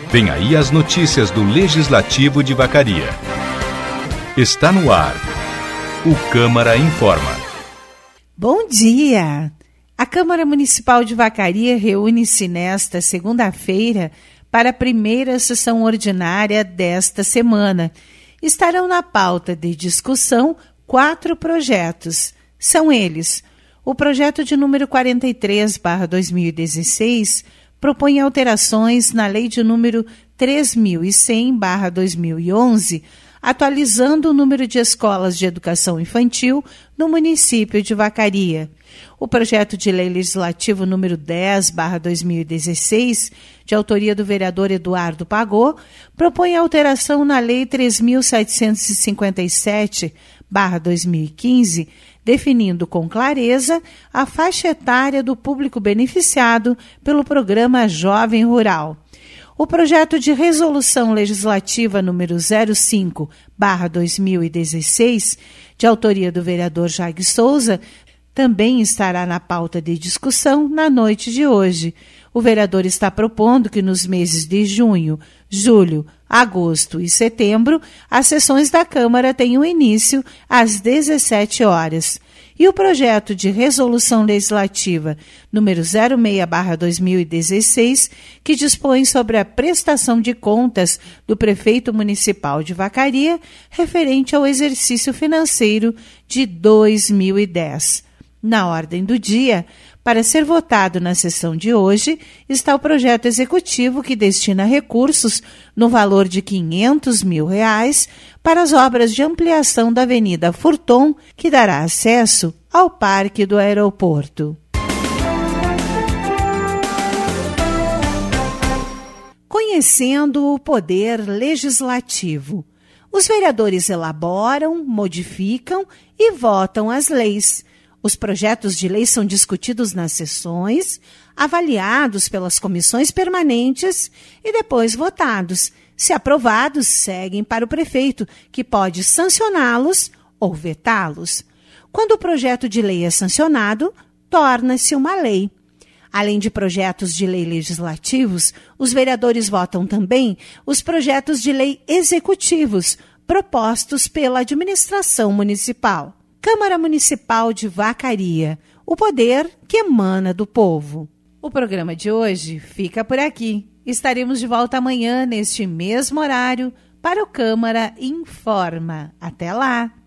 Vem aí as notícias do Legislativo de Vacaria. Está no ar. O Câmara Informa. Bom dia! A Câmara Municipal de Vacaria reúne-se nesta segunda-feira para a primeira sessão ordinária desta semana. Estarão na pauta de discussão 4 projetos. São eles: o projeto de número 43/2016 propõe alterações na lei de número 3100/2011, atualizando o número de escolas de educação infantil no município de Vacaria. O projeto de lei legislativo número 10/2016, de autoria do vereador Eduardo Pagô, propõe alteração na lei 3757/2015, definindo com clareza a faixa etária do público beneficiado pelo programa Jovem Rural. O projeto de resolução legislativa número 05/2016, de autoria do vereador Jair Souza, também estará na pauta de discussão na noite de hoje. O vereador está propondo que nos meses de junho, julho, agosto e setembro, as sessões da Câmara tenham início às 17 horas. E o projeto de resolução legislativa número 06/2016, que dispõe sobre a prestação de contas do prefeito municipal de Vacaria, referente ao exercício financeiro de 2010. Na ordem do dia, para ser votado na sessão de hoje, está o projeto executivo que destina recursos no valor de R$ 500 mil para as obras de ampliação da Avenida Furton, que dará acesso ao Parque do Aeroporto. Conhecendo o poder legislativo. Os vereadores elaboram, modificam e votam as leis. Os projetos de lei são discutidos nas sessões, avaliados pelas comissões permanentes e depois votados. Se aprovados, seguem para o prefeito, que pode sancioná-los ou vetá-los. Quando o projeto de lei é sancionado, torna-se uma lei. Além de projetos de lei legislativos, os vereadores votam também os projetos de lei executivos, propostos pela administração municipal. Câmara Municipal de Vacaria, o poder que emana do povo. O programa de hoje fica por aqui. Estaremos de volta amanhã, neste mesmo horário, para o Câmara Informa. Até lá!